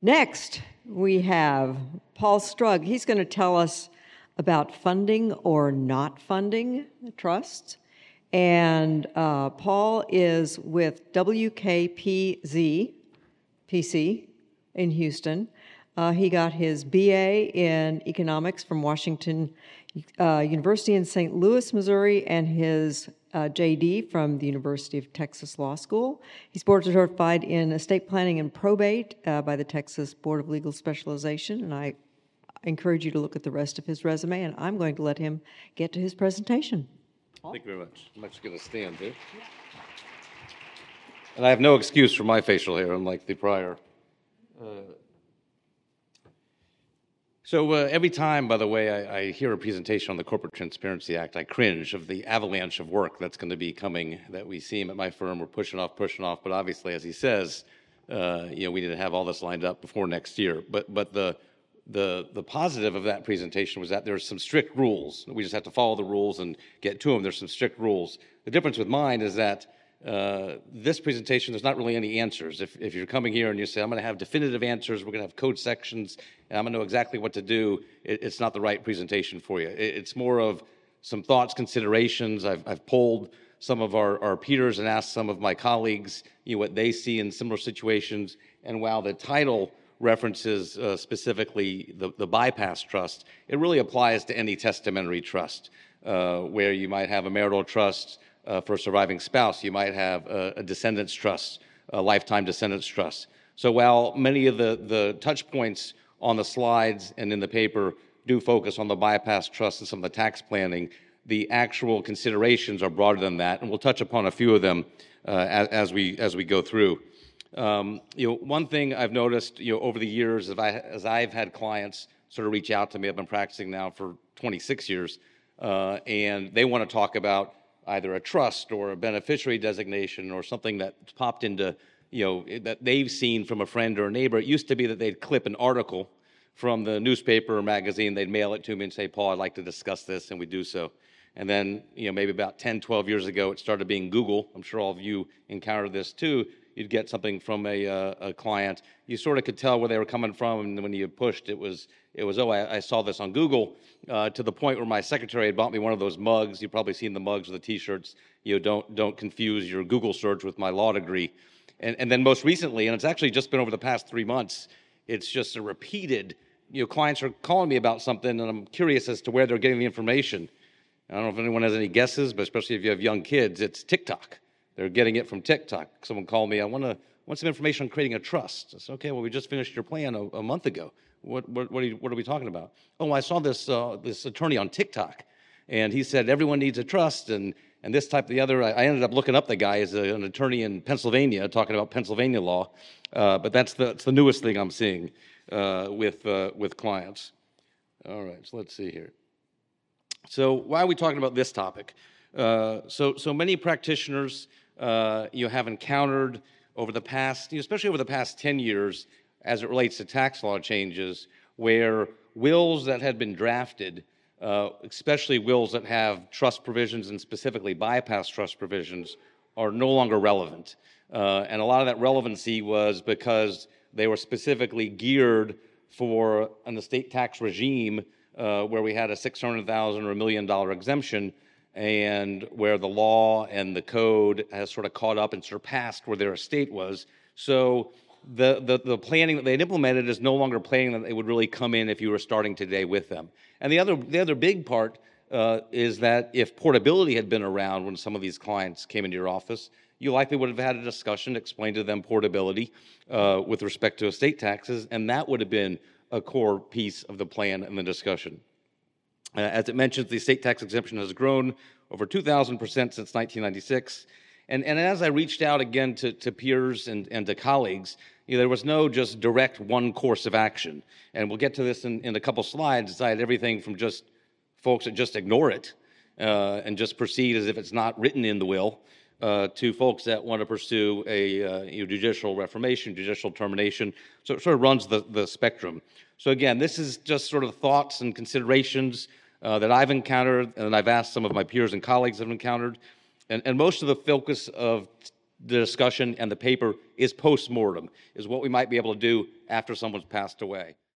Next, we have Paul Strug. He's going to tell us about funding or not funding trusts. And Paul is with WKPZ PC in Houston. He got his BA in economics from Washington University in St. Louis, Missouri, and his JD from the University of Texas Law School. He's board certified in estate planning and probate by the Texas Board of Legal Specialization, and I encourage you to look at the rest of his resume, and I'm going to let him get to his presentation. Thank you very much. I'm actually going to stand here. And I have no excuse for my facial hair, unlike the prior. So every time, by the way, I hear a presentation on the Corporate Transparency Act, I cringe of the avalanche of work that's going to be coming that we see at my firm. We're pushing off, but obviously, as he says, we need to have all this lined up before next year. But the positive of that presentation was that there's some strict rules. We just have to follow the rules and get to them. There's some strict rules. The difference with mine is that this presentation, there's not really any answers. If you're coming here and you say, I'm going to have definitive answers, we're going to have code sections, and I'm going to know exactly what to do, it's not the right presentation for you. It's more of some thoughts, considerations. I've polled some of our peers and asked some of my colleagues what they see in similar situations. And while the title references specifically the bypass trust, it really applies to any testamentary trust, where you might have a marital trust for a surviving spouse. You might have a descendants trust, a lifetime descendants trust. So while many of the touch points on the slides and in the paper do focus on the bypass trust and some of the tax planning, the actual considerations are broader than that, and we'll touch upon a few of them as we go through. One thing I've noticed, over the years, as I've had clients sort of reach out to me, I've been practicing now for 26 years, and they want to talk about either a trust or a beneficiary designation or something that popped into, that they've seen from a friend or a neighbor. It used to be that they'd clip an article from the newspaper or magazine, they'd mail it to me and say, Paul, I'd like to discuss this, and we do so. And then, maybe about 10, 12 years ago, it started being Google. I'm sure all of you encountered this too. You'd get something from a client. You sort of could tell where they were coming from, and when you pushed, it was I saw this on Google, to the point where my secretary had bought me one of those mugs. You've probably seen the mugs with the T-shirts. Don't confuse your Google search with my law degree. And then most recently, and it's actually just been over the past 3 months, it's just a repeated. Clients are calling me about something, and I'm curious as to where they're getting the information. I don't know if anyone has any guesses, but especially if you have young kids, it's TikTok. They're getting it from TikTok. Someone called me, I want some information on creating a trust. I said, okay, well, we just finished your plan a month ago. What are we talking about? Oh, I saw this attorney on TikTok, and he said everyone needs a trust, and this type, the other. I ended up looking up the guy as an attorney in Pennsylvania, talking about Pennsylvania law, but that's the newest thing I'm seeing with clients. All right, so let's see here. So why are we talking about this topic? So many practitioners have encountered over the past, especially over the past 10 years, as it relates to tax law changes, where wills that had been drafted, especially wills that have trust provisions and specifically bypass trust provisions, are no longer relevant. And a lot of that relevancy was because they were specifically geared for an estate tax regime where we had a $600,000 or $1 million exemption, and where the law and the code has sort of caught up and surpassed where their estate was. So the planning that they'd implemented is no longer planning that they would really come in if you were starting today with them. And the other big part is that if portability had been around when some of these clients came into your office, you likely would have had a discussion, explained to them portability with respect to estate taxes, and that would have been a core piece of the plan and the discussion. As it mentions, the estate tax exemption has grown over 2,000% since 1996. And as I reached out again to peers and to colleagues, there was no just direct one course of action. And we'll get to this in a couple slides. I had everything from just folks that just ignore it and just proceed as if it's not written in the will, to folks that want to pursue a judicial reformation, judicial termination. So it sort of runs the spectrum. So again, this is just sort of thoughts and considerations that I've encountered, and I've asked some of my peers and colleagues have encountered. And most of the focus of the discussion and the paper is post-mortem, is what we might be able to do after someone's passed away.